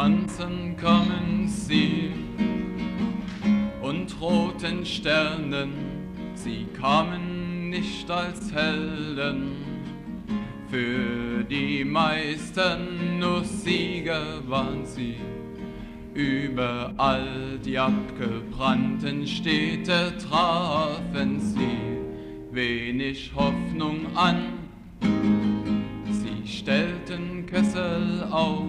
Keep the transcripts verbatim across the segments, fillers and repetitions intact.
Panzern kamen sie und roten Sternen, sie kamen nicht als Helden, für die meisten nur Sieger waren sie. Überall die abgebrannten Städte trafen sie wenig Hoffnung an. Sie stellten Kessel auf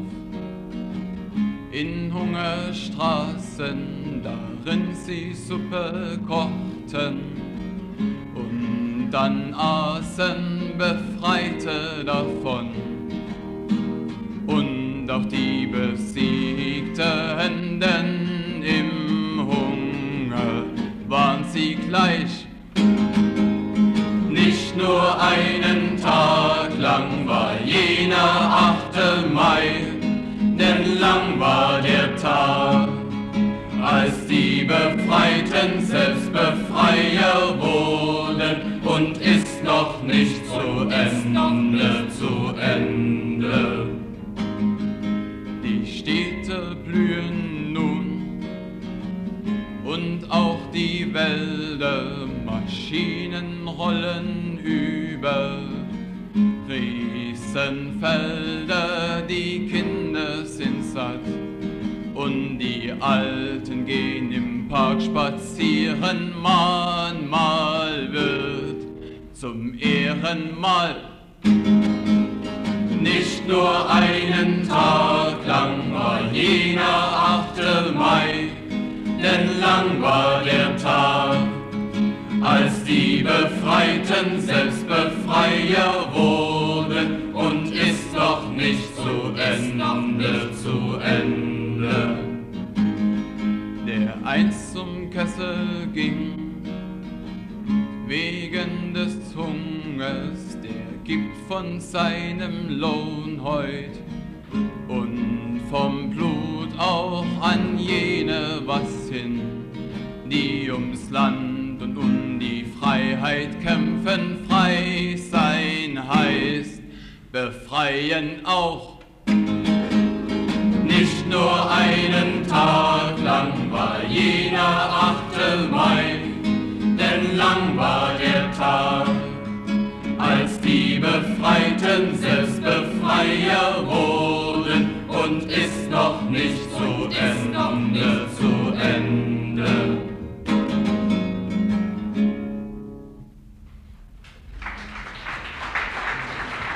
in Hungerstraßen, darin sie Suppe kochten und dann aßen Befreite davon. Und auch die Besiegten, denn im Hunger waren sie gleich. Nicht nur einen Tag lang war jener achte Mai, denn lang war der Tag, als die Befreiten selbst Befreier wurden, und ist noch nicht zu Ende, zu Ende. Die Städte blühen nun und auch die Wälder, Maschinen rollen über Riesenfelder, die Kinder sind satt und die Alten gehen im Park spazieren. Mahnmal wird zum Ehrenmal. Nicht nur einen Tag lang war jener achte Mai, denn lang war der Tag, als die Befreiten selbst Befreier wurden, und ist noch nicht zu Ende, zu Ende. Der einst zum Kessel ging, wegen des Hungers, der gibt von seinem Lohn heut und vom Blut auch an jene was hin, die ums Land und um die Freiheit kämpfen. Frei sein heißt befreien auch. Nicht nur einen Tag lang war jener achte Mai, denn lang war